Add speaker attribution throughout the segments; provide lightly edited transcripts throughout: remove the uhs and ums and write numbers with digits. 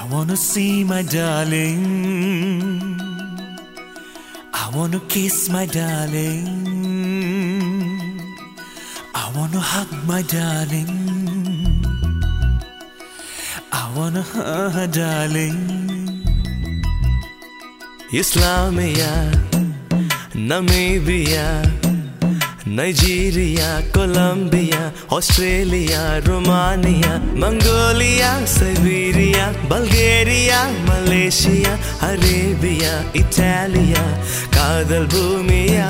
Speaker 1: wanna see my darling. I wanna kiss my darling. I wanna hug my darling. I wanna hug her darling.
Speaker 2: Islamia, Namibia, Nigeria, Colombia, Australia, Romania, Mongolia, Siberia, Bulgaria, Malaysia, Arabia, Italia, Kadal Bhumiya.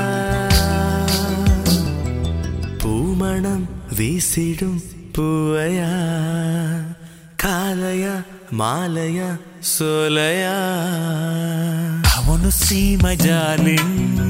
Speaker 2: Pumanam Visidum Puvaya, Kalaya, Malaya, Solaya.
Speaker 1: I wanna see my darling.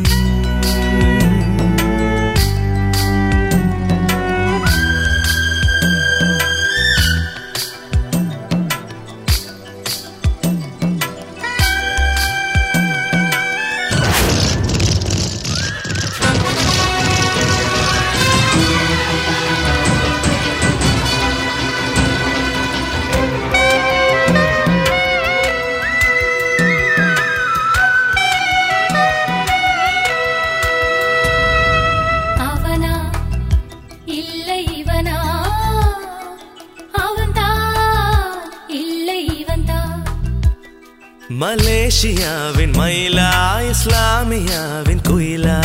Speaker 2: மலேசியாவின் மயிலா, இஸ்லாமியாவின் குயிலா,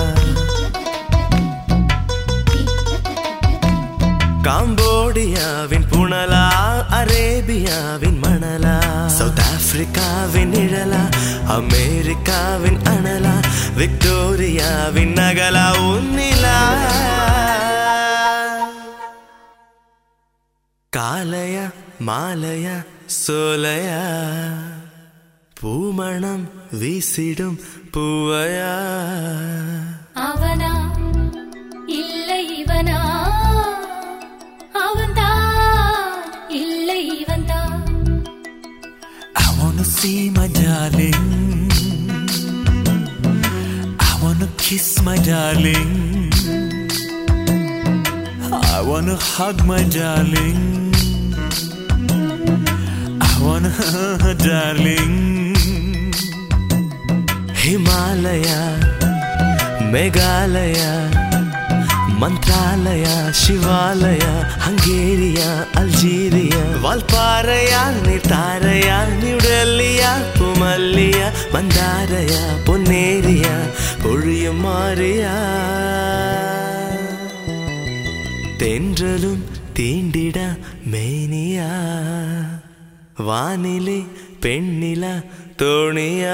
Speaker 2: காம்போடியாவின் புனலா, அரேபியாவின் மணலா, south ஆப்பிரிக்காவின் நிழலா, அமெரிக்காவின் அனலா, விக்டோரியாவின் நகலா உன்னிலா. காலையா மாலையா சோலையா, பூமணம் வீசிடும் பூவையா.
Speaker 3: அவனா இல்லை இவனா, அவன்தான் இல்லை இவன்தான்.
Speaker 1: I wanna see my darling. I wanna kiss my darling. I wanna hug my darling. I wanna hug her darling.
Speaker 2: Himalaya, Meghalaya, Mantralaya, Shivalaya, Hungaria, Algeria, Valparaya, Nitaraya, New Delhi, Pumallia, Mandaraya, Poneria, Puriyamaria. தென்றலும் தீண்டிட mania, வானிலே பெண்ணிலா தோணியா.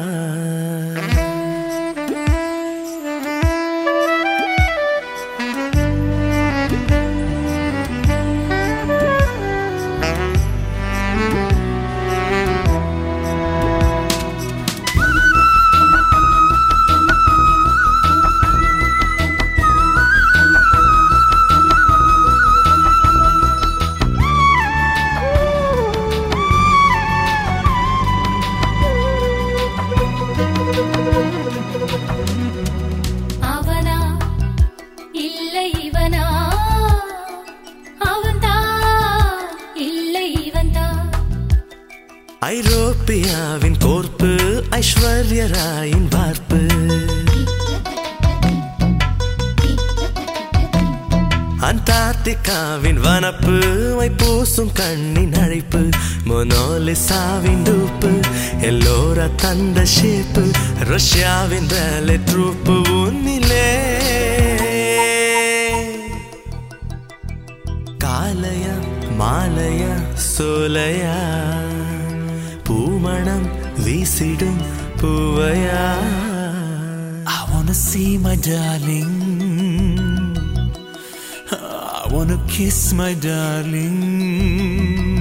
Speaker 3: அவனா இல்லை இவனா, அவன்தான் இல்லை இவன்தான்.
Speaker 2: ஐரோப்பியாவின் கோர்ப்பு, ஐஸ்வர்ய ராயின் வார்ப்பு, அண்டார்டிகாவின் வனப்பு, வைப்பூசும் கண்ணின் அழைப்பு, மொனாலிசாவின் டூப்பு, எல்லோரா தந்த ஷேப்பு, ரஷ்யாவின் வேலை ட்ரூப்பு உன்னிலே. காலையா மாலையா சோலையா, பூமணம் வீசிடும் Poovaiya.
Speaker 1: I wanna see my darling. I wanna kiss my darling.